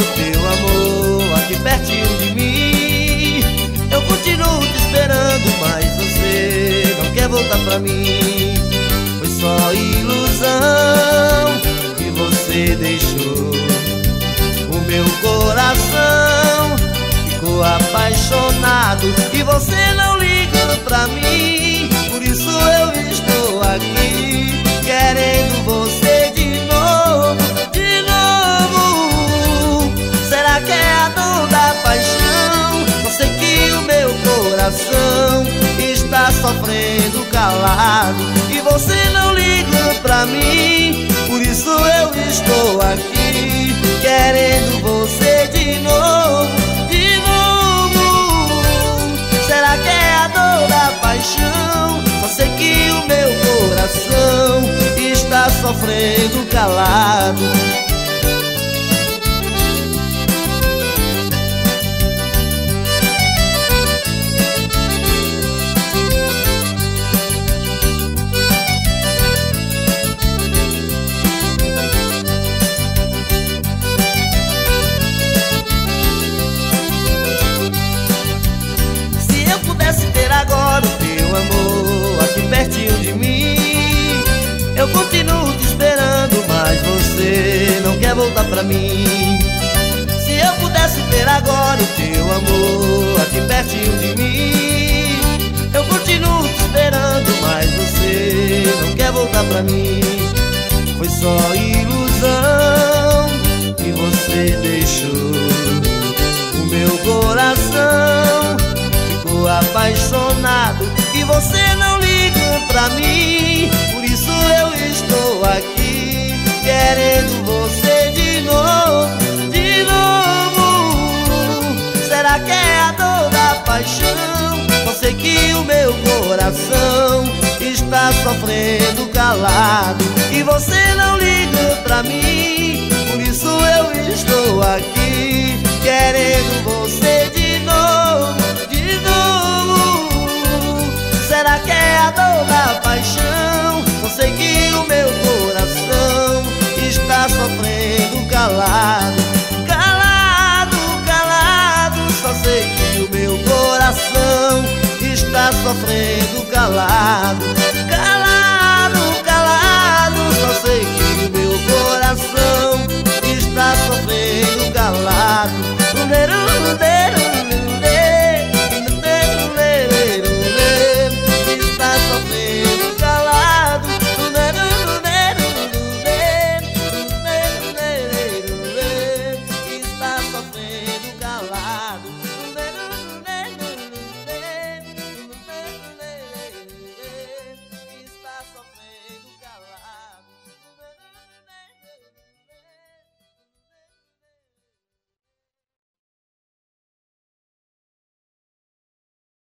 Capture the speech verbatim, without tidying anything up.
teu amor aqui pertinho de mim. Eu continuo te esperando, mas você não quer voltar pra mim. Foi só ilusão que você deixou. O meu coração ficou apaixonado e você não liga pra mim. Por isso eu estou aqui querendo você de novo, de novo. Será que é a dor da paixão? Só sei que o meu coração está sofrendo calado e você não liga pra mim. Por isso eu estou aqui querendo você de novo, de novo. Será que é a dor da paixão? Só sei que o meu coração está sofrendo calado. Agora o teu amor aqui pertinho de mim. Eu continuo te esperando, mas você não quer voltar pra mim. Se eu pudesse ter agora o teu amor aqui pertinho de mim. Eu continuo te esperando, mas você não quer voltar pra mim. Foi só ilusão que você deixou. O meu coração apaixonado e você não liga pra mim. Por isso eu estou aqui querendo você de novo, de novo. Será que é a dor da paixão? Só sei que o meu coração está sofrendo calado e você não liga pra mim. Por isso eu estou aqui querendo você de novo, de novo. Será que é a dor da paixão? Só sei que o meu coração está sofrendo calado, calado, calado. Só sei que o meu coração está sofrendo calado.